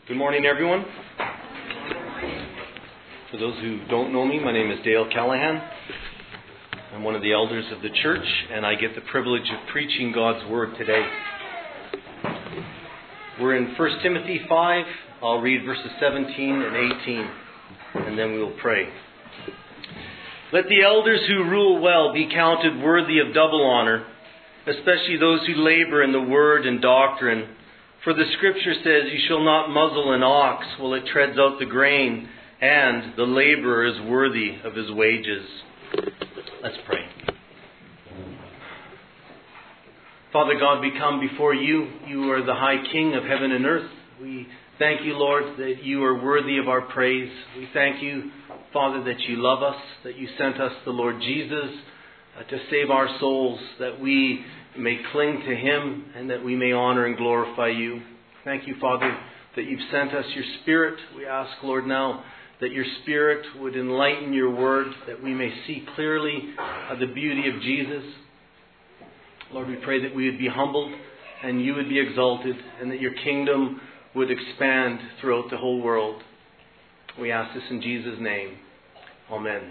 Good morning, everyone. For those who don't know me, my name is Dale Callahan. I'm one of the elders of the church, and I get the privilege of preaching God's Word today. We're in 1 Timothy 5. I'll read verses 17 and 18, and then we'll pray. Let the elders who rule well be counted worthy of double honor, especially those who labor in the word and doctrine. For the Scripture says, "You shall not muzzle an ox while it treads out the grain, and the laborer is worthy of his wages." Let's pray. Father God, we come before you. You are the high King of heaven and earth. We thank you, Lord, that you are worthy of our praise. We thank you, Father, that you love us, that you sent us the Lord Jesus to save our souls, that we may cling to Him and that we may honor and glorify you. Thank you, Father, that you've sent us your Spirit. We ask, Lord, now that your Spirit would enlighten your word, that we may see clearly the beauty of Jesus. Lord, we pray that we would be humbled and you would be exalted, and that your kingdom would expand throughout the whole world. We ask this in Jesus' name. Amen.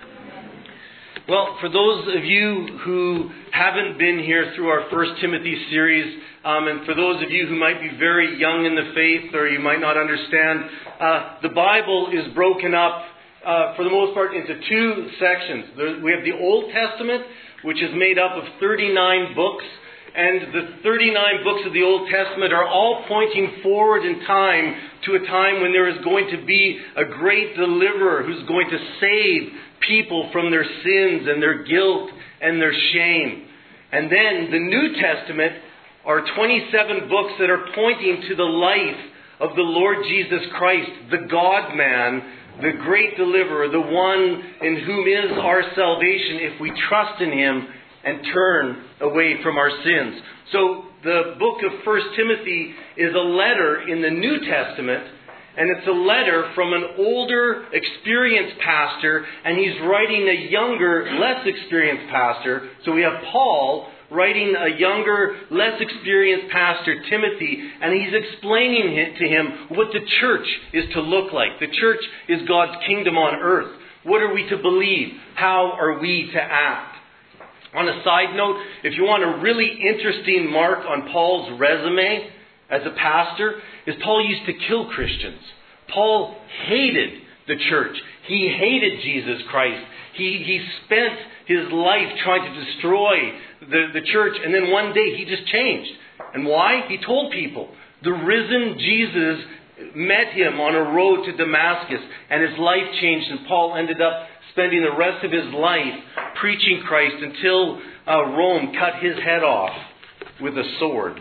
Well, for those of you who haven't been here through our 1 Timothy series, and for those of you who might be very young in the faith or you might not understand, the Bible is broken up, for the most part, into two sections. We have the Old Testament, which is made up of 39 books. And the 39 books of the Old Testament are all pointing forward in time to a time when there is going to be a great deliverer who's going to save people from their sins and their guilt and their shame. And then the New Testament are 27 books that are pointing to the life of the Lord Jesus Christ, the God-man, the great deliverer, the one in whom is our salvation if we trust in Him and turn away from our sins. So the book of 1 Timothy is a letter in the New Testament, and it's a letter from an older, experienced pastor, and he's writing a younger, less experienced pastor. So we have Paul writing a younger, less experienced pastor, Timothy, and he's explaining to him what the church is to look like. The church is God's kingdom on earth. What are we to believe? How are we to act? On a side note, if you want a really interesting mark on Paul's resume as a pastor, is Paul used to kill Christians. Paul hated the church. He hated Jesus Christ. He spent his life trying to destroy the church, and then one day he just changed. And why? He told people. The risen Jesus met him on a road to Damascus, and his life changed, and Paul ended up spending the rest of his life preaching Christ until Rome cut his head off with a sword.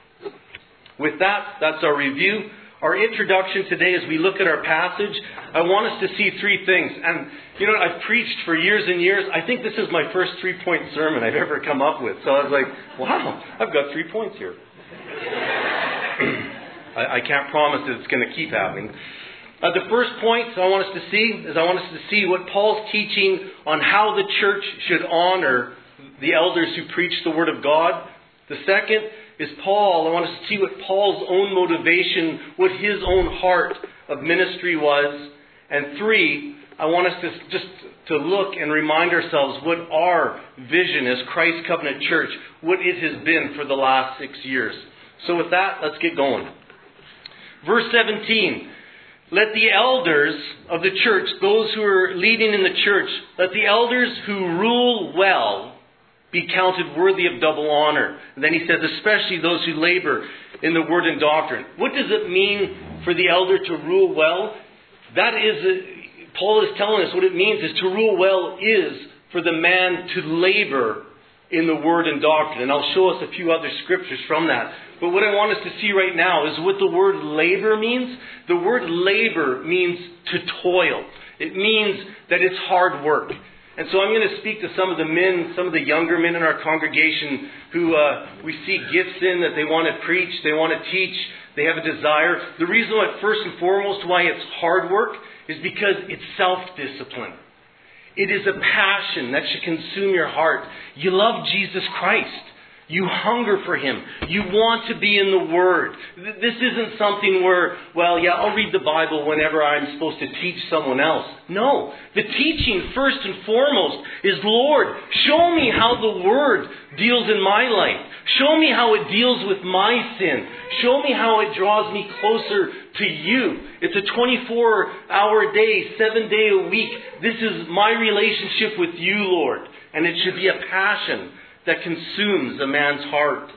With that, that's our review. Our introduction today, as we look at our passage, I want us to see three things. And, you know, I've preached for years and years. I think this is my first 3-point sermon I've ever come up with. So I was like, wow, I've got 3 points here. I can't promise that it's going to keep happening. The first point I want us to see what Paul's teaching on how the church should honor the elders who preach the Word of God. The second is I want us to see what Paul's own motivation, what his own heart of ministry was. And 3, I want us to look and remind ourselves what our vision as Christ Covenant Church, what it has been for the last 6 years. So with that, let's get going. Verse 17. Let the elders of the church, those who are leading in the church, let the elders who rule well be counted worthy of double honor. And then he says, especially those who labor in the word and doctrine. What does it mean for the elder to rule well? Paul is telling us what it means is to rule well is for the man to labor in the word and doctrine. And I'll show us a few other scriptures from that. But what I want us to see right now is what the word labor means. The word labor means to toil. It means that it's hard work. And so I'm going to speak to some of the men, some of the younger men in our congregation who we see gifts in that they want to preach, they want to teach, they have a desire. The reason why, first and foremost, why it's hard work is because it's self-discipline. It is a passion that should consume your heart. You love Jesus Christ. You hunger for Him. You want to be in the Word. This isn't something where, well, yeah, I'll read the Bible whenever I'm supposed to teach someone else. No. The teaching, first and foremost, is, Lord, show me how the Word deals in my life. Show me how it deals with my sin. Show me how it draws me closer to You. It's a 24-hour day, 7-day a week. This is my relationship with You, Lord. And it should be a passion that consumes a man's heart.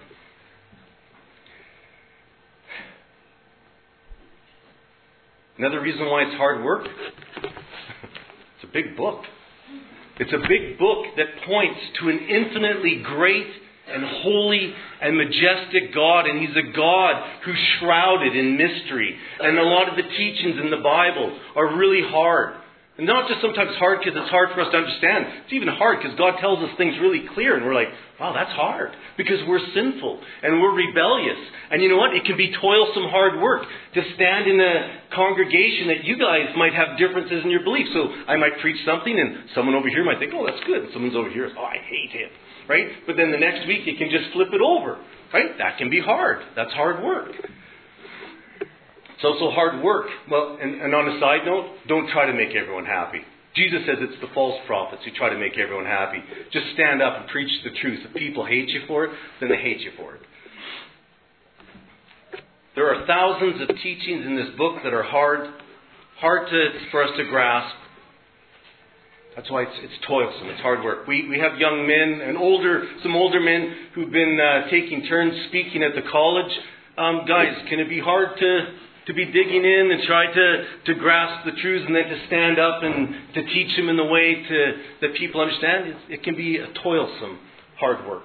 Another reason why it's hard work, it's a big book. It's a big book that points to an infinitely great and holy and majestic God. And He's a God who's shrouded in mystery. And a lot of the teachings in the Bible are really hard. And not just sometimes hard because it's hard for us to understand. It's even hard because God tells us things really clear. And we're like, wow, that's hard. Because we're sinful and we're rebellious. And you know what? It can be toilsome hard work to stand in a congregation that you guys might have differences in your beliefs. So I might preach something and someone over here might think, oh, that's good. And someone's over here, oh, I hate him. Right? But then the next week you can just flip it over. Right? That can be hard. That's hard work. It's also hard work. Well, and on a side note, don't try to make everyone happy. Jesus says it's the false prophets who try to make everyone happy. Just stand up and preach the truth. If people hate you for it, then they hate you for it. There are thousands of teachings in this book that are hard for us to grasp. That's why it's toilsome. It's hard work. We have young men and some older men who've been taking turns speaking at the college. Guys, can it be hard to be digging in and try to grasp the truths and then to stand up and to teach them in the way that people understand? It can be a toilsome hard work.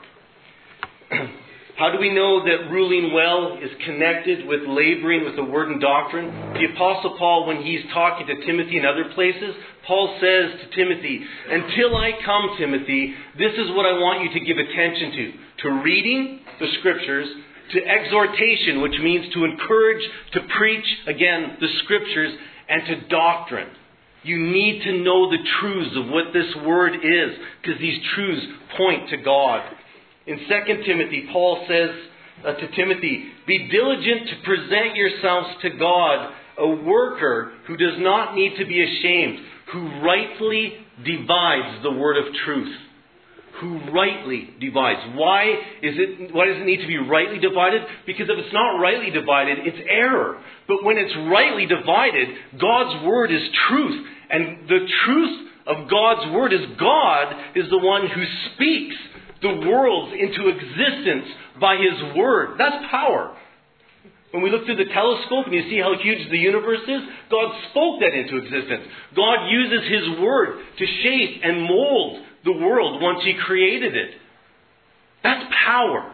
How do we know that ruling well is connected with laboring with the Word and doctrine? The Apostle Paul, when he's talking to Timothy and other places, Paul says to Timothy, until I come, Timothy, this is what I want you to give attention to reading the Scriptures, to exhortation, which means to encourage, to preach, again, the Scriptures, and to doctrine. You need to know the truths of what this Word is, because these truths point to God. In 2 Timothy, Paul says to Timothy, be diligent to present yourselves to God, a worker who does not need to be ashamed, who rightly divides the word of truth. Who rightly divides. Why does it need to be rightly divided? Because if it's not rightly divided, it's error. But when it's rightly divided, God's word is truth. And the truth of God's word is God is the one who speaks the worlds into existence by His word. That's power. When we look through the telescope and you see how huge the universe is, God spoke that into existence. God uses His word to shape and mold the world once He created it. That's power.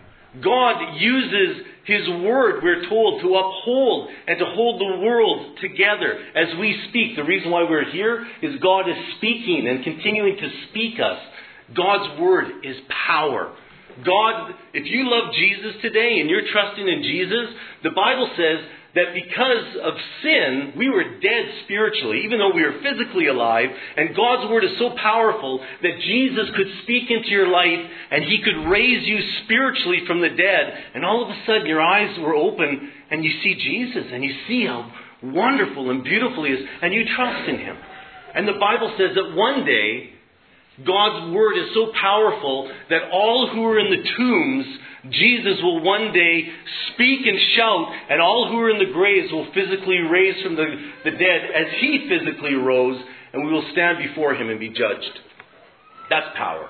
God uses His word, we're told, to uphold and to hold the world together as we speak. The reason why we're here is God is speaking and continuing to speak us. God's word is power. God, if you love Jesus today and you're trusting in Jesus, the Bible says that because of sin, we were dead spiritually, even though we were physically alive. And God's word is so powerful that Jesus could speak into your life and He could raise you spiritually from the dead. And all of a sudden your eyes were open and you see Jesus and you see how wonderful and beautiful He is and you trust in Him. And the Bible says that one day God's word is so powerful that all who are in the tombs, Jesus will one day speak and shout, and all who are in the graves will physically raise from the dead as He physically rose, and we will stand before Him and be judged. That's power.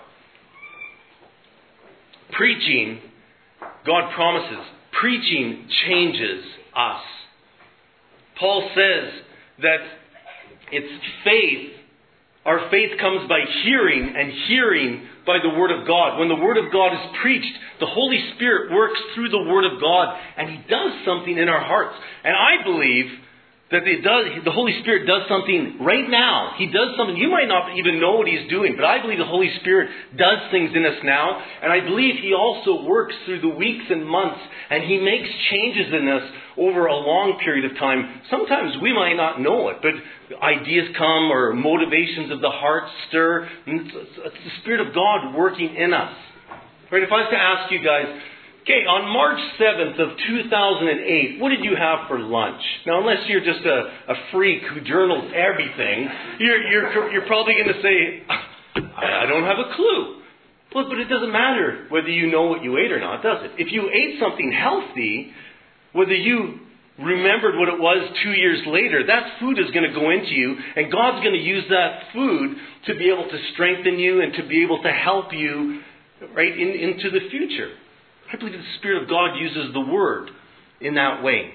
Preaching, God promises, preaching changes us. Paul says that it's faith. Our faith comes by hearing, and hearing by the Word of God. When the Word of God is preached, the Holy Spirit works through the Word of God, and He does something in our hearts. And I believe that the Holy Spirit does something right now. He does something. You might not even know what He's doing, but I believe the Holy Spirit does things in us now. And I believe He also works through the weeks and months, and He makes changes in us over a long period of time. Sometimes we might not know it, but ideas come or motivations of the heart stir. It's the Spirit of God working in us. Right? If I was to ask you guys, okay, on March 7th of 2008, what did you have for lunch? Now, unless you're just a freak who journals everything, you're probably going to say, I don't have a clue. But it doesn't matter whether you know what you ate or not, does it? If you ate something healthy, whether you remembered what it was 2 years later, that food is going to go into you, and God's going to use that food to be able to strengthen you and to be able to help you right into the future. I believe the Spirit of God uses the Word in that way.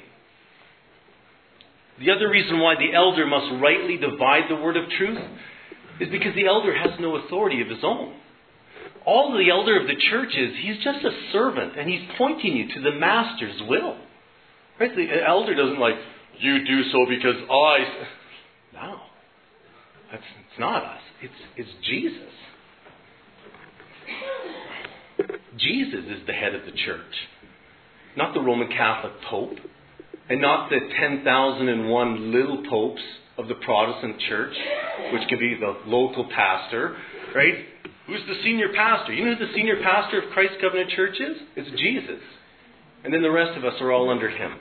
The other reason why the elder must rightly divide the word of truth is because the elder has no authority of his own. All the elder of the church is, he's just a servant, and he's pointing you to the master's will. Right? The elder doesn't like, you do so because I... No. It's not us. It's Jesus. Jesus is the head of the church. Not the Roman Catholic Pope. And not the 10,001 little popes of the Protestant church, which can be the local pastor. Right? Who's the senior pastor? You know who the senior pastor of Christ Covenant Church is? It's Jesus. And then the rest of us are all under him.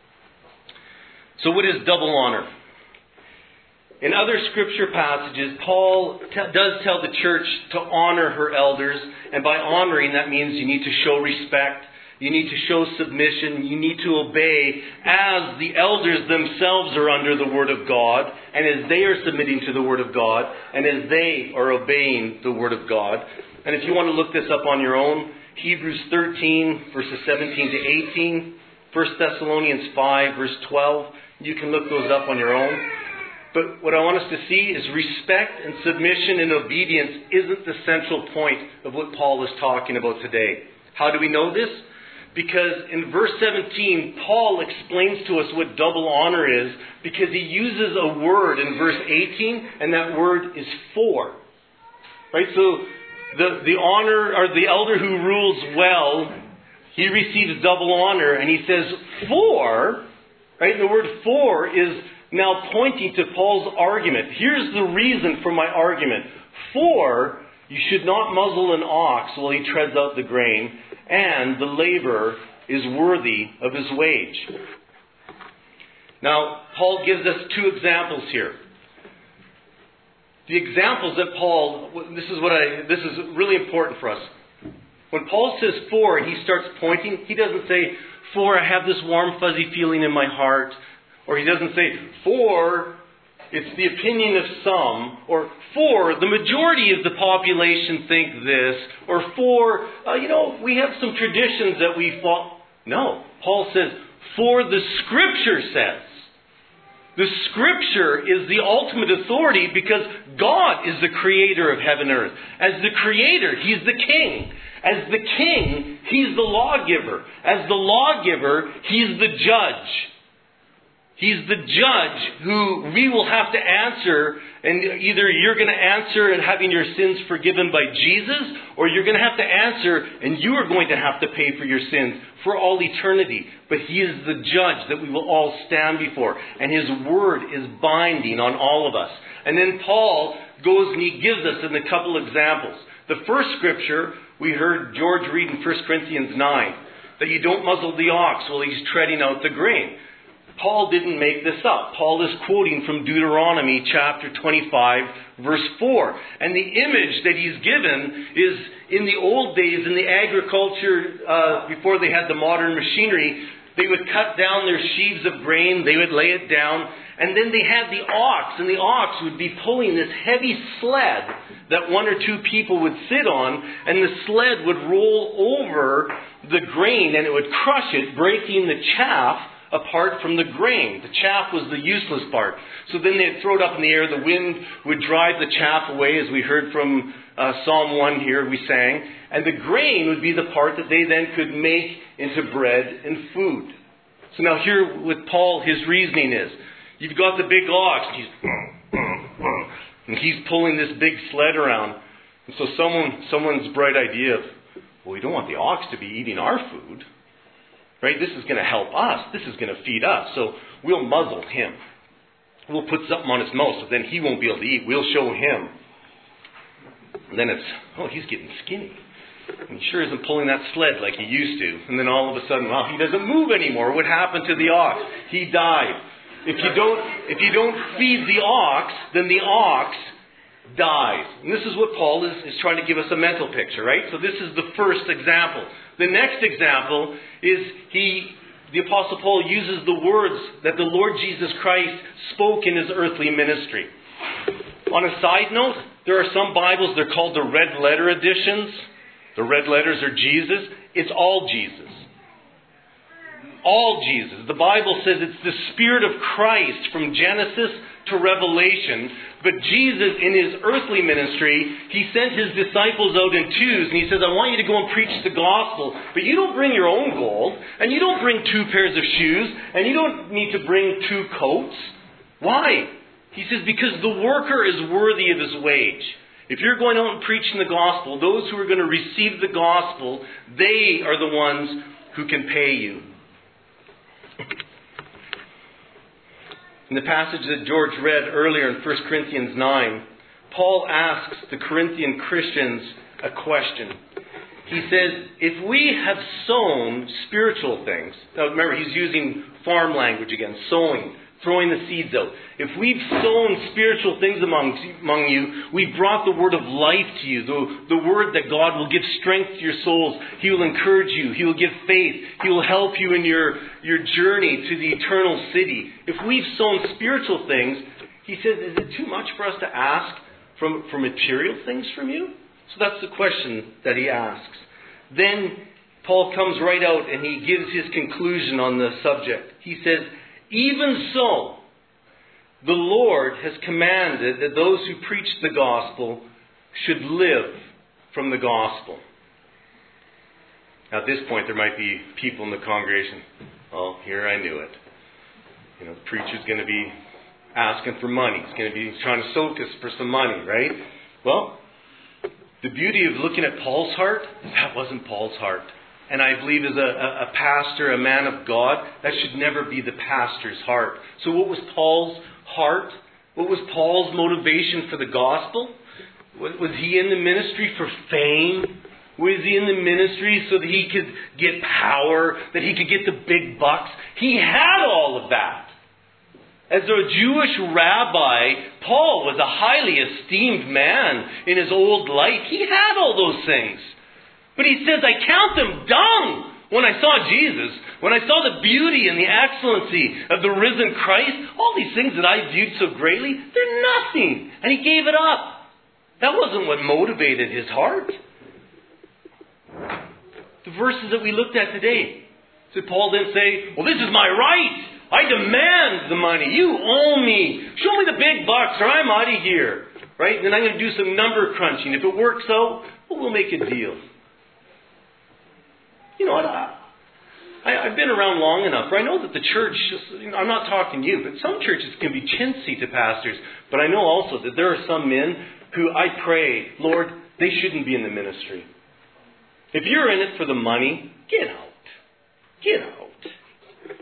So what is double honor? In other scripture passages, Paul does tell the church to honor her elders. And by honoring, that means you need to show respect. You need to show submission. You need to obey as the elders themselves are under the Word of God, and as they are submitting to the Word of God, and as they are obeying the Word of God. And if you want to look this up on your own, Hebrews 13, verses 17 to 18, 1 Thessalonians 5, verse 12, you can look those up on your own. But what I want us to see is respect and submission and obedience isn't the central point of what Paul is talking about today. How do we know this? Because in verse 17, Paul explains to us what double honor is, because he uses a word in verse 18, and that word is for. Right? So the honor, or the elder who rules well, he receives double honor, and he says for. Right? And the word for is now pointing to Paul's argument. Here's the reason for my argument. For you should not muzzle an ox while he treads out the grain, and the laborer is worthy of his wage. Now, Paul gives us two examples here. The examples that Paul, this is really important for us. When Paul says for, and he starts pointing, he doesn't say, for I have this warm fuzzy feeling in my heart. Or he doesn't say, for it's the opinion of some, or for the majority of the population think this, or for, we have some traditions that we follow. No, Paul says, for the Scripture says. The Scripture is the ultimate authority because God is the creator of heaven and earth. As the creator, He's the king. As the king, He's the lawgiver. As the lawgiver, He's the judge. He's the judge who we will have to answer, and either you're going to answer and having your sins forgiven by Jesus, or you're going to have to answer and you are going to have to pay for your sins for all eternity. But He is the judge that we will all stand before, and His word is binding on all of us. And then Paul goes and he gives us in a couple examples. The first scripture we heard George read in 1 Corinthians 9, that you don't muzzle the ox while he's treading out the grain. Paul didn't make this up. Paul is quoting from Deuteronomy chapter 25, verse 4. And the image that he's given is in the old days, in the agriculture, before they had the modern machinery, they would cut down their sheaves of grain, they would lay it down, and then they had the ox, and the ox would be pulling this heavy sled that one or two people would sit on, and the sled would roll over the grain, and it would crush it, breaking the chaff apart from the grain. The chaff was the useless part. So then they'd throw it up in the air. The wind would drive the chaff away, as we heard from Psalm 1 here, we sang. And the grain would be the part that they then could make into bread and food. So now here with Paul, his reasoning is, you've got the big ox, and he's pulling this big sled around. And so someone's bright idea of, well, we don't want the ox to be eating our food. Right? This is going to help us. This is going to feed us. So we'll muzzle him. We'll put something on his mouth so then he won't be able to eat. We'll show him. And then it's, he's getting skinny. He sure isn't pulling that sled like he used to. And then all of a sudden, well, he doesn't move anymore. What happened to the ox? He died. If you don't feed the ox, then the ox dies. And this is what Paul is trying to give us a mental picture, right? So this is the first example. The next example is the Apostle Paul uses the words that the Lord Jesus Christ spoke in his earthly ministry. On a side note, there are some Bibles, they're called the red letter editions. The red letters are Jesus. It's all Jesus. All Jesus. The Bible says it's the Spirit of Christ from Genesis to Revelation. But Jesus, in his earthly ministry, he sent his disciples out in twos. And he says, I want you to go and preach the gospel. But you don't bring your own gold. And you don't bring 2 pairs of shoes. And you don't need to bring 2 coats. Why? He says, because the worker is worthy of his wage. If you're going out and preaching the gospel, those who are going to receive the gospel, they are the ones who can pay you. In the passage that George read earlier in 1 Corinthians 9, Paul asks the Corinthian Christians a question. He says, if we have sown spiritual things, now remember he's using farm language again, sowing, throwing the seeds out. If we've sown spiritual things among you, we've brought the word of life to you, the word that God will give strength to your souls. He will encourage you. He will give faith. He will help you in your journey to the eternal city. If we've sown spiritual things, he says, is it too much for us to ask for material things from you? So that's the question that he asks. Then Paul comes right out and he gives his conclusion on the subject. He says, even so, the Lord has commanded that those who preach the gospel should live from the gospel. Now, at this point, there might be people in the congregation. Oh, here I knew it. The preacher's going to be asking for money. He's going to be trying to soak us for some money, right? Well, the beauty of looking at Paul's heart, that wasn't Paul's heart. And I believe as a pastor, a man of God, that should never be the pastor's heart. So what was Paul's heart? What was Paul's motivation for the gospel? Was he in the ministry for fame? Was he in the ministry so that he could get power, that he could get the big bucks? He had all of that. As a Jewish rabbi, Paul was a highly esteemed man in his old life. He had all those things. But he says, I count them dung when I saw Jesus, when I saw the beauty and the excellency of the risen Christ. All these things that I viewed so greatly, they're nothing. And he gave it up. That wasn't what motivated his heart. The verses that we looked at today, so Paul didn't say, well, this is my right. I demand the money. You owe me. Show me the big bucks or I'm out of here. Right? And then I'm going to do some number crunching. If it works out, well, we'll make a deal. You know what? I've been around long enough where I know that the church, I'm not talking to you, but some churches can be chintzy to pastors. But I know also that there are some men who I pray, Lord, they shouldn't be in the ministry. If you're in it for the money, get out. Get out.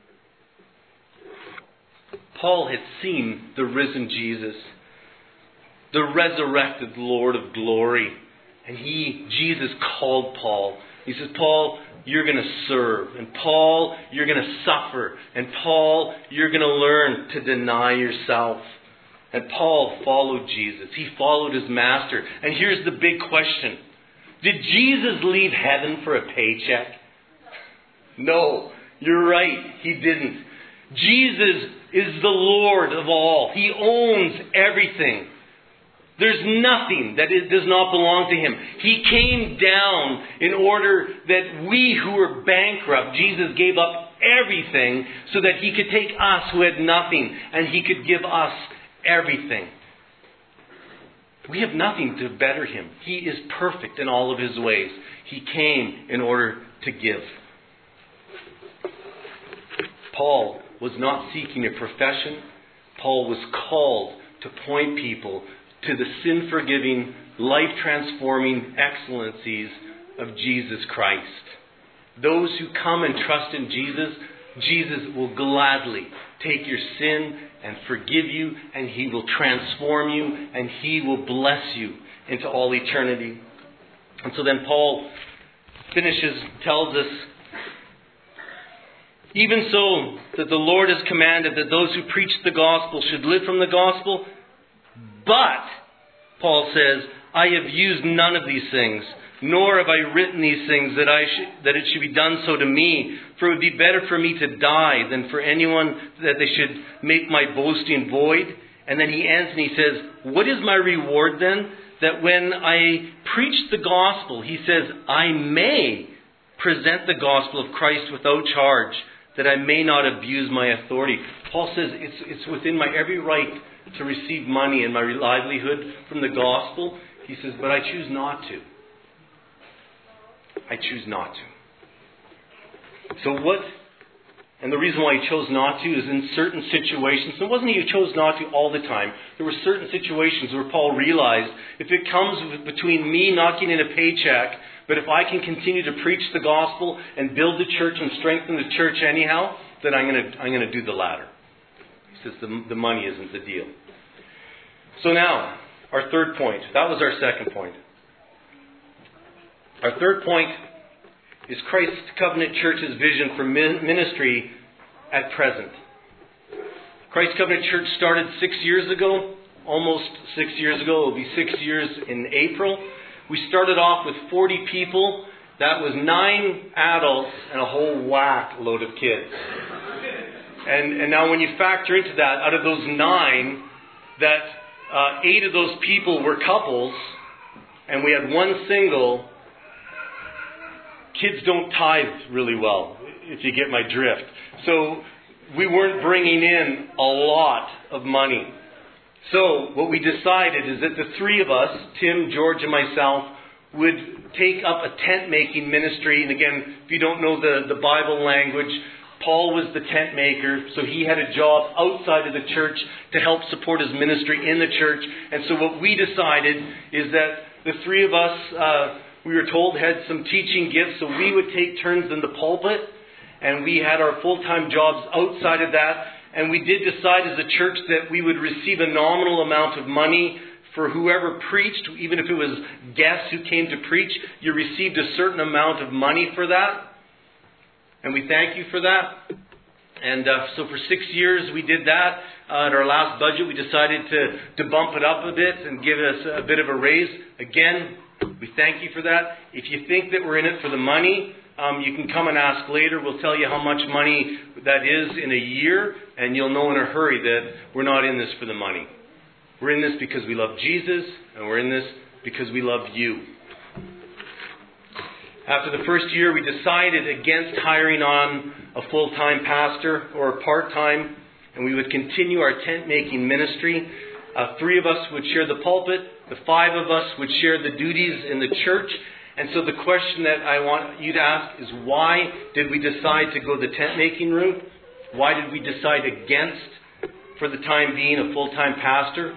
Paul had seen the risen Jesus, the resurrected Lord of glory. And Jesus called Paul. He says, Paul, you're going to serve. And Paul, you're going to suffer. And Paul, you're going to learn to deny yourself. And Paul followed Jesus. He followed his master. And here's the big question. Did Jesus leave heaven for a paycheck? No, you're right. He didn't. Jesus is the Lord of all. He owns everything. There's nothing that does not belong to him. He came down in order that we who were bankrupt, Jesus gave up everything so that he could take us who had nothing and he could give us everything. We have nothing to better him. He is perfect in all of his ways. He came in order to give. Paul was not seeking a profession. Paul was called to point people to the sin-forgiving, life-transforming excellencies of Jesus Christ. Those who come and trust in Jesus, Jesus will gladly take your sin and forgive you, and he will transform you, and he will bless you into all eternity. And so then Paul tells us, even so that the Lord has commanded that those who preach the gospel should live from the gospel. But, Paul says, I have used none of these things, nor have I written these things that it should be done so to me. For it would be better for me to die than for anyone that they should make my boasting void. And then he ends and he says, what is my reward then? That when I preach the gospel, he says, I may present the gospel of Christ without charge, that I may not abuse my authority. Paul says it's within my every right to receive money and my livelihood from the gospel. He says, but I choose not to. I choose not to. So what, and the reason why he chose not to is in certain situations. It wasn't he chose not to all the time. There were certain situations where Paul realized, if it comes between me not getting a paycheck, but if I can continue to preach the gospel and build the church and strengthen the church anyhow, then I'm going to do the latter. He says the money isn't the deal. So now, our third point. That was our second point. Our third point is Christ Covenant Church's vision for ministry at present. Christ Covenant Church started 6 years ago, almost 6 years ago. It will be 6 years in April. We started off with 40 people. That was 9 adults and a whole whack load of kids. And now when you factor into that, out of those 9, that 8 of those people were couples, and we had 1 single. Kids don't tithe really well, if you get my drift. So we weren't bringing in a lot of money. So what we decided is that the 3 of us, Tim, George, and myself, would take up a tent-making ministry. And again, if you don't know the Bible language, Paul was the tent maker, so he had a job outside of the church to help support his ministry in the church. And so what we decided is that the 3 of us, we were told, had some teaching gifts, so we would take turns in the pulpit, and we had our full-time jobs outside of that. And we did decide as a church that we would receive a nominal amount of money for whoever preached, even if it was guests who came to preach. You received a certain amount of money for that. And we thank you for that. And so for 6 years we did that. At our last budget we decided to bump it up a bit and give us a bit of a raise. Again, we thank you for that. If you think that we're in it for the money, you can come and ask later. We'll tell you how much money that is in a year, and you'll know in a hurry that we're not in this for the money. We're in this because we love Jesus, and we're in this because we love you. After the first year, we decided against hiring on a full-time pastor or a part-time, and we would continue our tent-making ministry. 3 of us would share the pulpit. The 5 of us would share the duties in the church. And so the question that I want you to ask is, why did we decide to go the tent-making route? Why did we decide against, for the time being, a full-time pastor?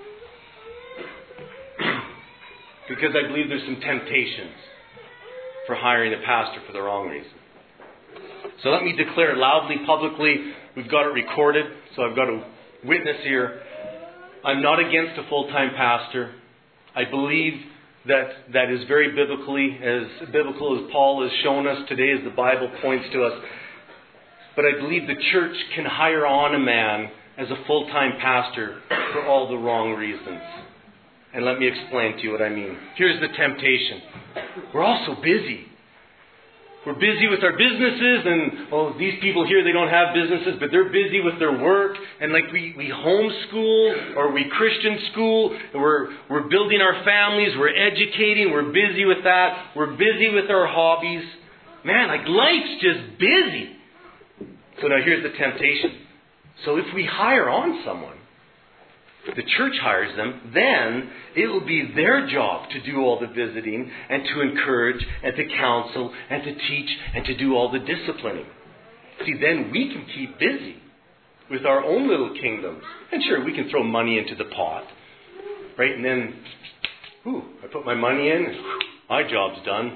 Because I believe there's some temptations for hiring a pastor for the wrong reason. So let me declare loudly, publicly, we've got it recorded, so I've got a witness here. I'm not against a full-time pastor. I believe that is very as biblical as Paul has shown us today, as the Bible points to us. But I believe the church can hire on a man as a full-time pastor for all the wrong reasons. And let me explain to you what I mean. Here's the temptation. We're all so busy. We're busy with our businesses, and these people here, they don't have businesses, but they're busy with their work. And like we homeschool or we Christian school, and we're building our families, we're educating, we're busy with that. We're busy with our hobbies. Man, like life's just busy. So now here's the temptation. So if we hire on someone, the church hires them, then it will be their job to do all the visiting and to encourage and to counsel and to teach and to do all the disciplining. See, then we can keep busy with our own little kingdoms. And sure, we can throw money into the pot, right? And then, I put my money in, and my job's done.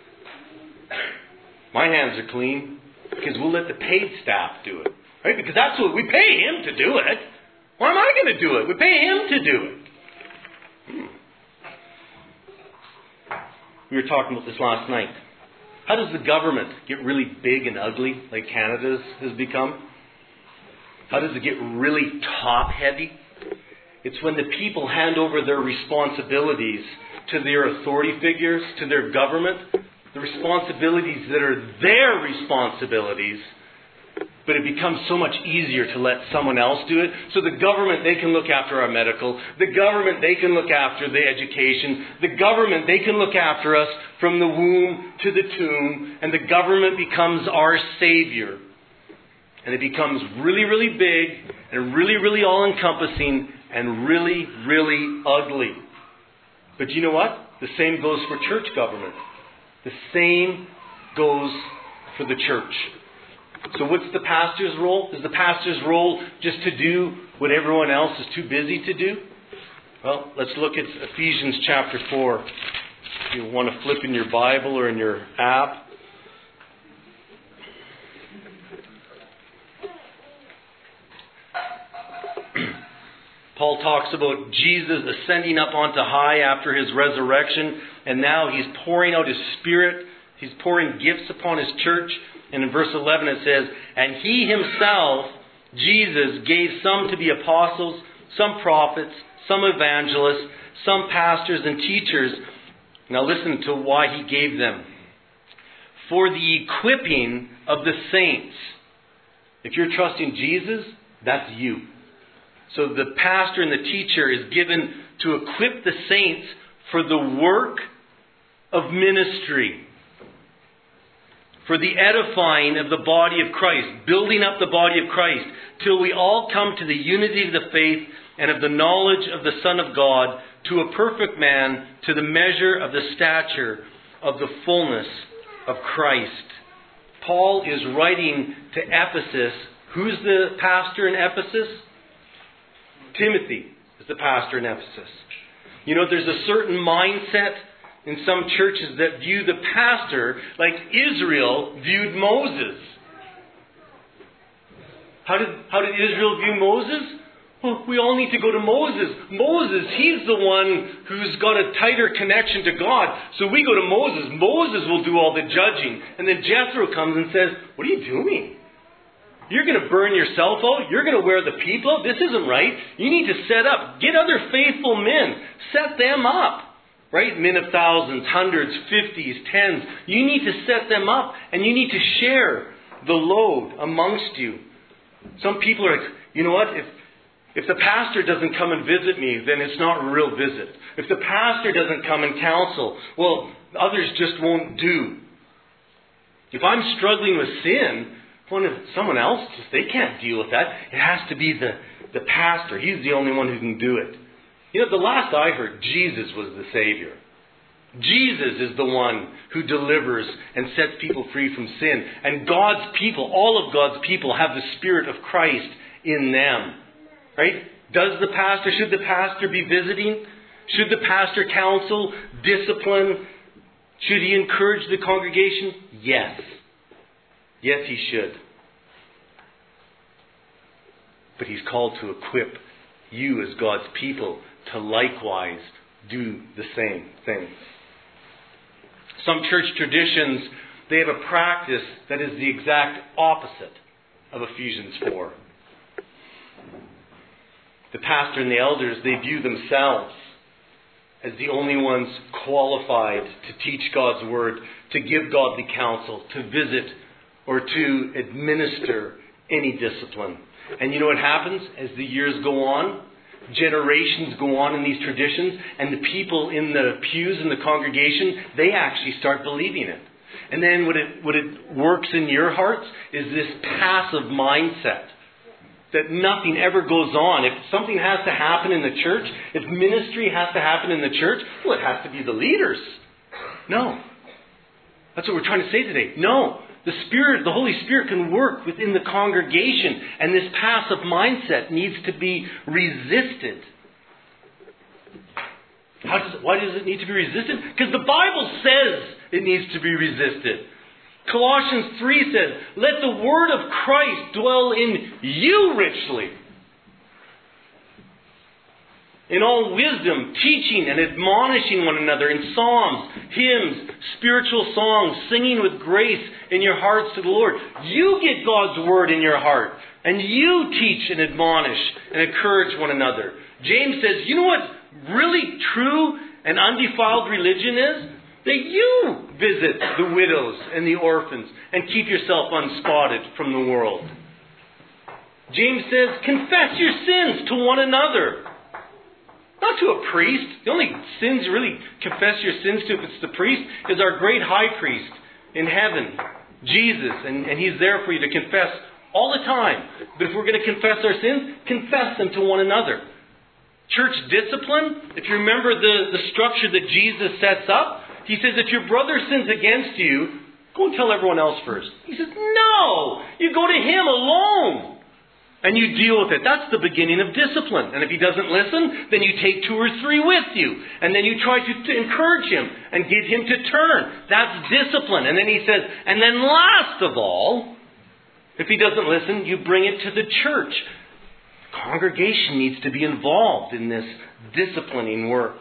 My hands are clean, because we'll let the paid staff do it, right? Because that's what we pay him to do it. Why am I going to do it? We pay him to do it. We were talking about this last night. How does the government get really big and ugly like Canada's has become? How does it get really top-heavy? It's when the people hand over their responsibilities to their authority figures, to their government, the responsibilities that are their responsibilities, but it becomes so much easier to let someone else do it. So the government, they can look after our medical. The government, they can look after the education. The government, they can look after us from the womb to the tomb. And the government becomes our savior. And it becomes really, really big and really, really all-encompassing and really, really ugly. But you know what? The same goes for church government. The same goes for the church. So what's the pastor's role? Is the pastor's role just to do what everyone else is too busy to do? Well, let's look at Ephesians chapter 4. If you want to flip in your Bible or in your app. Paul talks about Jesus ascending up onto high after his resurrection, and now he's pouring out his Spirit. He's pouring gifts upon his church. And in verse 11 it says, "And he himself, Jesus, gave some to be apostles, some prophets, some evangelists, some pastors and teachers." Now listen to why he gave them. "For the equipping of the saints." If you're trusting Jesus, that's you. So the pastor and the teacher is given to equip the saints for the work of ministry. For the edifying of the body of Christ, building up the body of Christ, till we all come to the unity of the faith and of the knowledge of the Son of God, to a perfect man, to the measure of the stature of the fullness of Christ. Paul is writing to Ephesus. Who's the pastor in Ephesus? Timothy is the pastor in Ephesus. You know, there's a certain mindset in some churches that view the pastor like Israel viewed Moses. How did Israel view Moses? Well, we all need to go to Moses. Moses, he's the one who's got a tighter connection to God. So we go to Moses. Moses will do all the judging. And then Jethro comes and says, "What are you doing? You're going to burn yourself out? You're going to wear the people out? This isn't right. You need to set up. Get other faithful men. Set them up." Right? Men of thousands, hundreds, 50s, 10s. You need to set them up. And you need to share the load amongst you. Some people are like, you know what? If the pastor doesn't come and visit me, then it's not a real visit. If the pastor doesn't come and counsel, well, others just won't do. If I'm struggling with sin, well, if someone else, they can't deal with that. It has to be the pastor. He's the only one who can do it. You know, the last I heard, Jesus was the Savior. Jesus is the one who delivers and sets people free from sin. And God's people, all of God's people, have the Spirit of Christ in them. Right? Should the pastor be visiting? Should the pastor counsel, discipline? Should he encourage the congregation? Yes. Yes, he should. But he's called to equip you as God's people to likewise do the same thing. Some church traditions, they have a practice that is the exact opposite of Ephesians 4. The pastor and the elders, they view themselves as the only ones qualified to teach God's word, to give godly counsel, to visit or to administer any discipline. And you know what happens as the years go on? Generations go on in these traditions, and the people in the pews in the congregation, they actually start believing it. And then what it works in your hearts is this passive mindset that nothing ever goes on. If something has to happen in the church, if ministry has to happen in the church, well, it has to be the leaders. No. That's what we're trying to say today. No. The Holy Spirit can work within the congregation, and this passive mindset needs to be resisted. Why does it need to be resisted? Because the Bible says it needs to be resisted. Colossians 3 says, "Let the word of Christ dwell in you richly." in all wisdom, teaching and admonishing one another in psalms, hymns, spiritual songs, singing with grace in your hearts to the Lord. You get God's Word in your heart, and you teach and admonish and encourage one another. James says, you know what really true and undefiled religion is? That you visit the widows and the orphans and keep yourself unspotted from the world. James says, confess your sins to one another. Not to a priest. The only sins you really confess your sins to, if it's the priest, is our great high priest in heaven, Jesus. And He's there for you to confess all the time. But if we're going to confess our sins, confess them to one another. Church discipline, if you remember the structure that Jesus sets up, He says, if your brother sins against you, go and tell everyone else first. He says, no! You go to him alone. And you deal with it. That's the beginning of discipline. And if he doesn't listen, then you take 2 or 3 with you. And then you try to encourage him and get him to turn. That's discipline. And then he says, and then last of all, if he doesn't listen, you bring it to the church. The congregation needs to be involved in this disciplining work.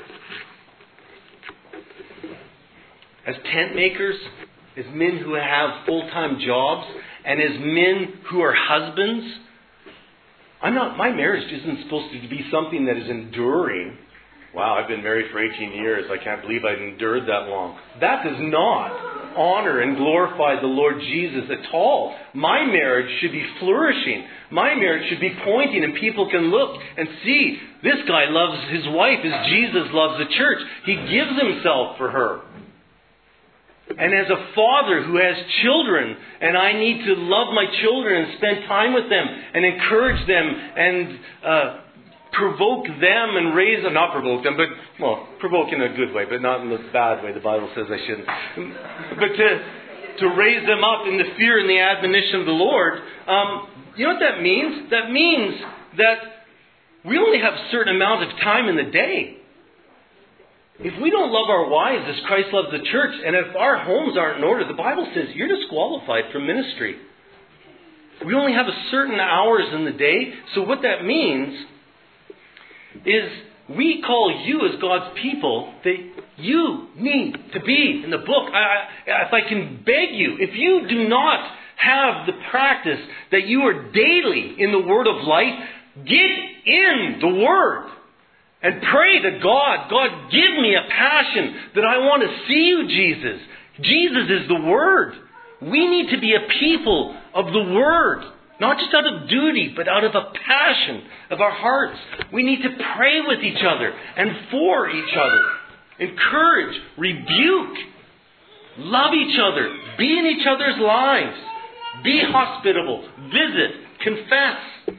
As tent makers, as men who have full-time jobs, and as men who are husbands, my marriage isn't supposed to be something that is enduring. Wow, I've been married for 18 years. I can't believe I've endured that long. That does not honor and glorify the Lord Jesus at all. My marriage should be flourishing. My marriage should be pointing, and people can look and see, this guy loves his wife as Jesus loves the church. He gives himself for her. And as a father who has children, and I need to love my children and spend time with them and encourage them and provoke them and raise them, not provoke them, but, well, provoke in a good way, but not in the bad way. The Bible says I shouldn't. But to raise them up in the fear and the admonition of the Lord, you know what that means? That means that we only have a certain amount of time in the day. If we don't love our wives as Christ loves the church, and if our homes aren't in order, the Bible says you're disqualified from ministry. We only have a certain hours in the day. So what that means is we call you as God's people that you need to be in the book. If I can beg you, if you do not have the practice that you are daily in the Word of life, get in the Word. And pray to God, God, give me a passion that I want to see you, Jesus. Jesus is the Word. We need to be a people of the Word. Not just out of duty, but out of a passion of our hearts. We need to pray with each other and for each other. Encourage, rebuke, love each other, be in each other's lives. Be hospitable, visit, confess.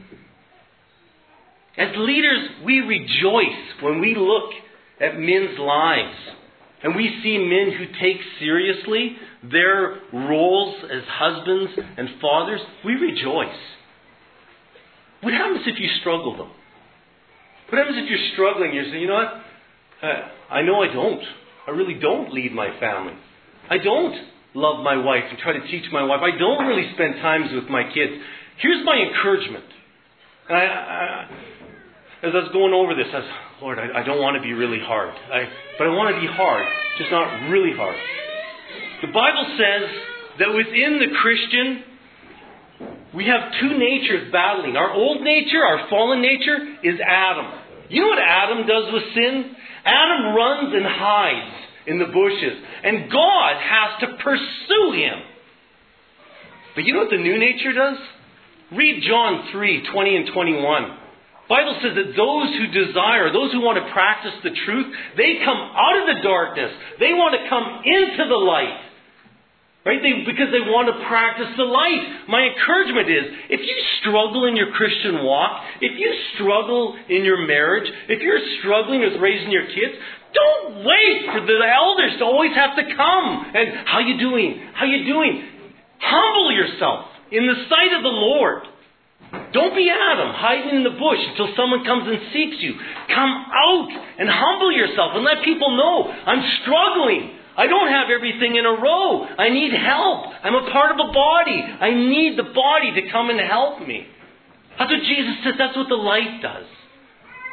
As leaders, we rejoice when we look at men's lives and we see men who take seriously their roles as husbands and fathers. We rejoice. What happens if you struggle, though? What happens if you're struggling? You say, you know what? I know I don't. I really don't lead my family. I don't love my wife and try to teach my wife. I don't really spend times with my kids. Here's my encouragement. As I was going over this, I was, Lord, I don't want to be really hard. But I want to be hard, just not really hard. The Bible says that within the Christian, we have 2 natures battling. Our old nature, our fallen nature, is Adam. You know what Adam does with sin? Adam runs and hides in the bushes. And God has to pursue him. But you know what the new nature does? Read John 3:20 and 21. The Bible says that those who desire, those who want to practice the truth, they come out of the darkness. They want to come into the light. Right? Because they want to practice the light. My encouragement is, if you struggle in your Christian walk, if you struggle in your marriage, if you're struggling with raising your kids, don't wait for the elders to always have to come. And, how you doing? How you doing? Humble yourself in the sight of the Lord. Don't be Adam, hiding in the bush until someone comes and seeks you. Come out and humble yourself and let people know, I'm struggling. I don't have everything in a row. I need help. I'm a part of a body. I need the body to come and help me. That's what Jesus says. That's what the light does.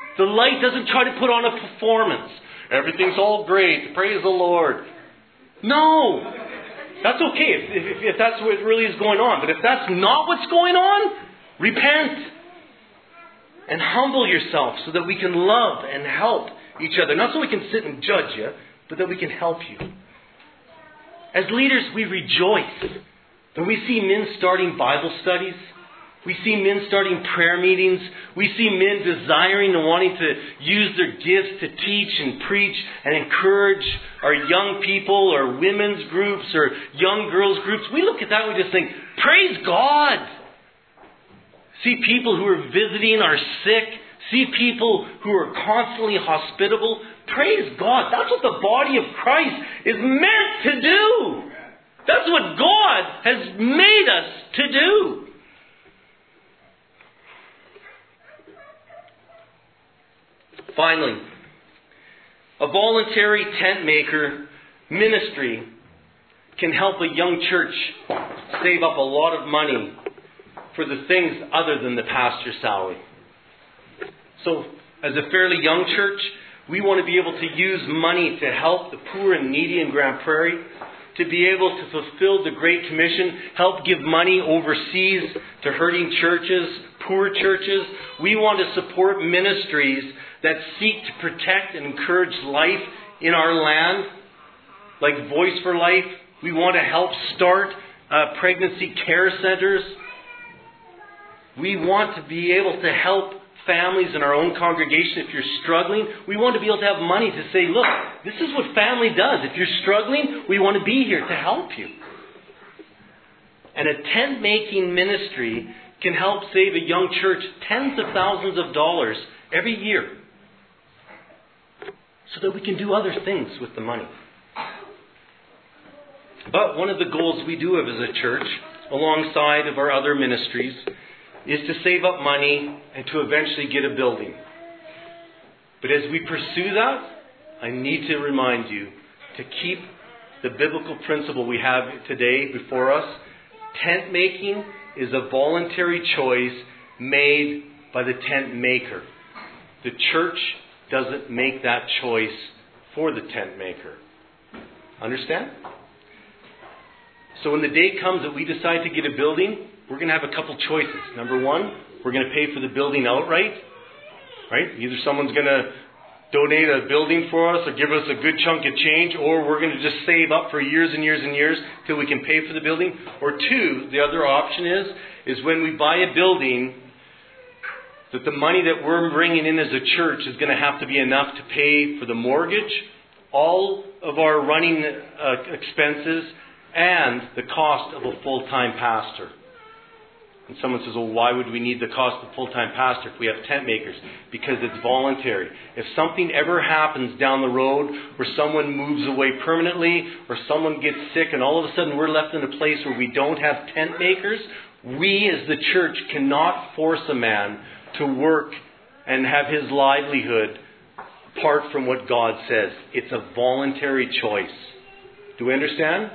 The light doesn't try to put on a performance. Everything's all great. Praise the Lord. No. That's okay if that's what really is going on. But if that's not what's going on, repent. And humble yourself so that we can love and help each other. Not so we can sit and judge you, but that we can help you. As leaders, we rejoice when we see men starting Bible studies. We see men starting prayer meetings. We see men desiring and wanting to use their gifts to teach and preach and encourage our young people or women's groups or young girls groups. We look at that and we just think, praise God. See people who are visiting our sick. See people who are constantly hospitable. Praise God. That's what the body of Christ is meant to do. That's what God has made us to do. Finally, a voluntary tent maker ministry can help a young church save up a lot of money for the things other than the pastor's salary. So, as a fairly young church, we want to be able to use money to help the poor and needy in Grand Prairie, to be able to fulfill the Great Commission, help give money overseas to hurting churches, poor churches. We want to support ministries that seek to protect and encourage life in our land, like Voice for Life. We want to help start pregnancy care centers. We want to be able to help families in our own congregation. If you're struggling, we want to be able to have money to say, look, this is what family does. If you're struggling, we want to be here to help you. And a tent-making ministry can help save a young church tens of thousands of dollars every year, so that we can do other things with the money. But one of the goals we do have as a church, alongside of our other ministries, is to save up money and to eventually get a building. But as we pursue that, I need to remind you to keep the biblical principle we have today before us. Tent making is a voluntary choice made by the tent maker. The church doesn't make that choice for the tent maker. Understand? So when the day comes that we decide to get a building, we're going to have a couple choices. Number one, we're going to pay for the building outright. Right? Either someone's going to donate a building for us or give us a good chunk of change, or we're going to just save up for years and years and years till we can pay for the building. Or two, the other option is when we buy a building, that the money that we're bringing in as a church is going to have to be enough to pay for the mortgage, all of our running expenses, and the cost of a full-time pastor. And someone says, well, why would we need the cost of a full-time pastor if we have tent makers? Because it's voluntary. If something ever happens down the road where someone moves away permanently or someone gets sick and all of a sudden we're left in a place where we don't have tent makers, we as the church cannot force a man to work and have his livelihood apart from what God says. It's a voluntary choice. Do we understand?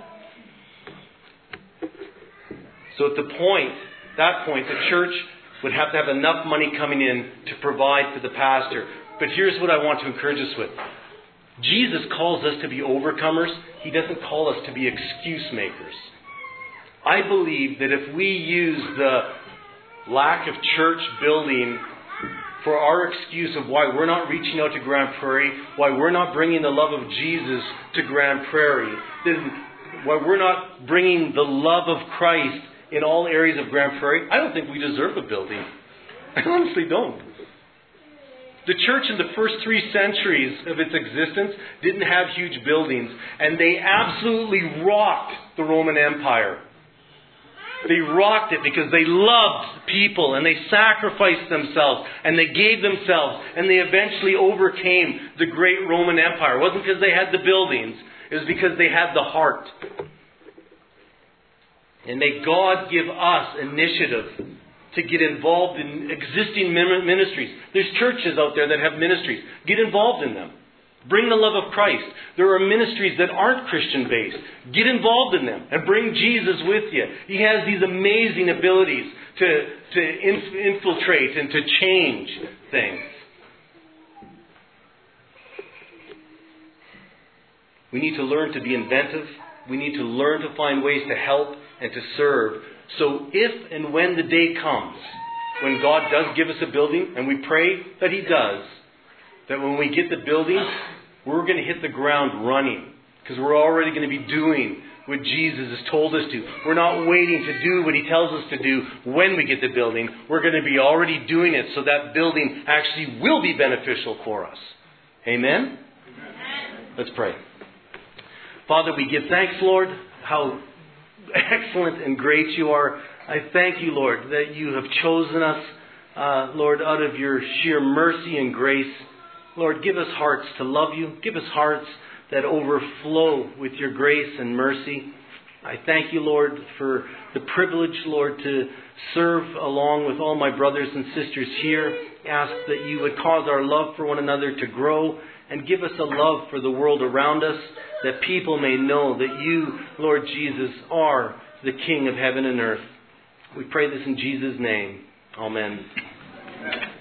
So at that point, the church would have to have enough money coming in to provide for the pastor. But here's what I want to encourage us with. Jesus calls us to be overcomers. He doesn't call us to be excuse makers. I believe that if we use the lack of church building for our excuse of why we're not reaching out to Grand Prairie, why we're not bringing the love of Jesus to Grand Prairie, then why we're not bringing the love of Christ in all areas of Grand Prairie, I don't think we deserve a building. I honestly don't. The church in the first 3 centuries of its existence didn't have huge buildings, and they absolutely rocked the Roman Empire. They rocked it because they loved people and they sacrificed themselves and they gave themselves and they eventually overcame the great Roman Empire. It wasn't because they had the buildings. It was because they had the heart. And may God give us initiative to get involved in existing ministries. There's churches out there that have ministries. Get involved in them. Bring the love of Christ. There are ministries that aren't Christian-based. Get involved in them and bring Jesus with you. He has these amazing abilities to infiltrate and to change things. We need to learn to be inventive. We need to learn to find ways to help and to serve. So if and when the day comes, when God does give us a building, and we pray that He does, that when we get the building, we're going to hit the ground running. Because we're already going to be doing what Jesus has told us to. We're not waiting to do what He tells us to do when we get the building. We're going to be already doing it so that building actually will be beneficial for us. Amen? Let's pray. Father, we give thanks, Lord, how excellent and great You are. I thank You, Lord, that You have chosen us, Lord, out of Your sheer mercy and grace. Lord, give us hearts to love You. Give us hearts that overflow with Your grace and mercy. I thank You, Lord, for the privilege, Lord, to serve along with all my brothers and sisters here. Ask that You would cause our love for one another to grow and give us a love for the world around us, that people may know that You, Lord Jesus, are the King of heaven and earth. We pray this in Jesus' name. Amen.